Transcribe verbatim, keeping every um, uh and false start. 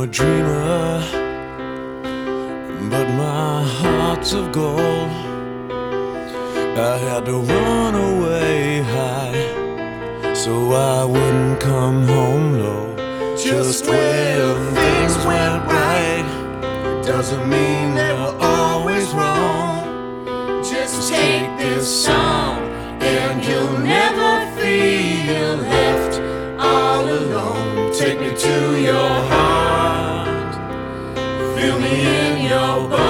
dreamer, but my heart's of gold. I had to run away high so I wouldn't come home low. Just when things went right doesn't mean they were always wrong. Just take this song and you'll never feel left all alone. Take me to your heart, feel me in your bones.